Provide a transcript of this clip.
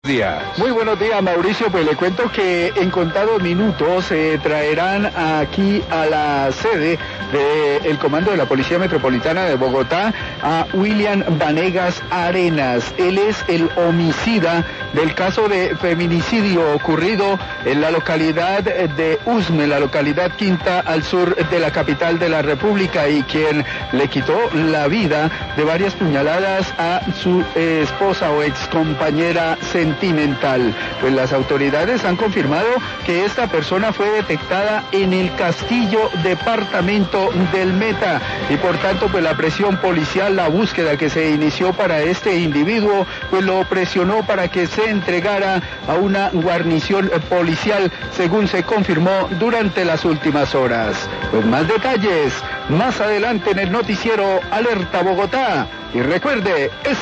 Días. Muy buenos días, Mauricio. Pues le cuento que en contados minutos traerán aquí a la sede del Comando de la Policía Metropolitana de Bogotá a William Vanegas Arenas. Él es el homicida del caso de feminicidio ocurrido en la localidad de Usme, la localidad quinta al sur de la capital de la República, y quien le quitó la vida de varias puñaladas a su esposa o excompañera sentimental. Pues las autoridades han confirmado que esta persona fue detectada en el Castillo, departamento del Meta, y por tanto pues la presión policial, la búsqueda que se inició para este individuo, pues lo presionó para que se entregara a una guarnición policial, según se confirmó durante las últimas horas. Pues más detalles más adelante en el noticiero Alerta Bogotá. Y recuerde,